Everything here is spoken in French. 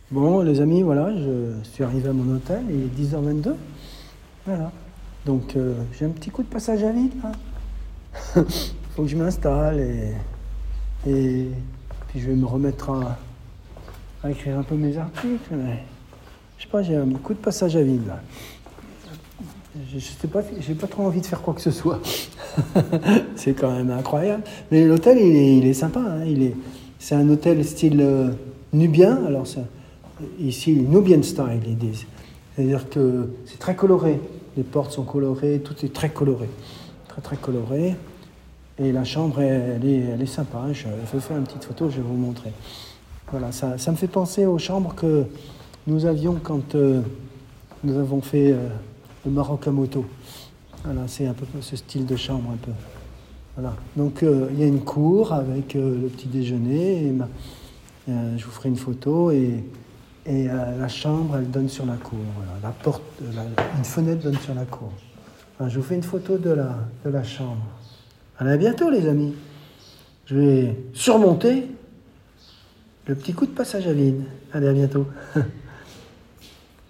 Bon, les amis, voilà, je suis arrivé à mon hôtel, il est 10h22. Voilà. Donc, j'ai un petit coup de passage à vide, là. Faut que je m'installe et puis je vais me remettre à écrire un peu mes articles. Mais, je sais pas, j'ai un coup de passage à vide, là. Je sais pas, j'ai pas trop envie de faire quoi que ce soit. C'est quand même incroyable. Mais l'hôtel, il est sympa, hein. C'est un hôtel style nubien. Alors, ici, Nubian style, ils disent. C'est-à-dire que c'est très coloré. Les portes sont colorées, tout est très coloré. Très, très coloré. Et la chambre, elle est sympa. Hein. Je vais faire une petite photo, je vais vous montrer. Voilà, ça me fait penser aux chambres que nous avions quand nous avons fait le Maroc à moto. Voilà, c'est un peu ce style de chambre, un peu. Voilà. Donc, il y a une cour avec le petit déjeuner. Je vous ferai une photo et la chambre, elle donne sur la cour. Voilà. La porte, une fenêtre donne sur la cour. Enfin, je vous fais une photo de la chambre. Allez, à bientôt, les amis. Je vais surmonter le petit coup de passage à vide. Allez, à bientôt.